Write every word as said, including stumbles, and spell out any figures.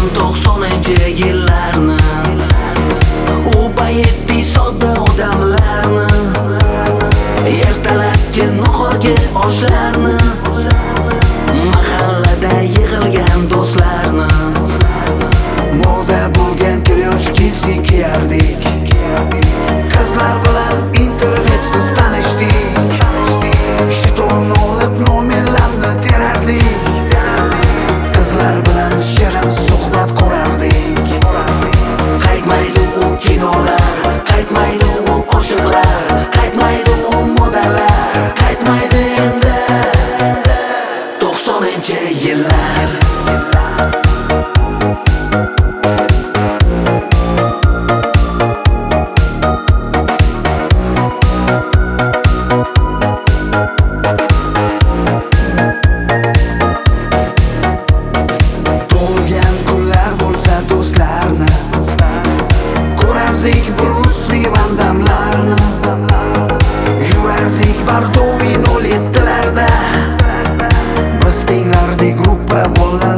to'qsoninchi yillarni, u paytdek sodda odamlarni, ertalabki nahorgi oshlarni, mahallada yig'ilgan do'stlarni, moda bo'lgan klyush jinsi kiyardik, qizlar bilan internetsiz tanishdik, shitonni olib nomerlarni terardik, qizlar bilan shirin suhbat qurardik. Qaytmaydi u kinolar, qaytmaydi u qo'shiqlar, qaytmaydi u modalar, qaytmaydi endi to'qsoninchi yillar. Tug'ilgan kunlar bo'lsa do'stlarni, ko'rardik Brusli Van Damlarni, yurardik Bardovi nol yettilarda, biz tenglardik gruppa bolalar.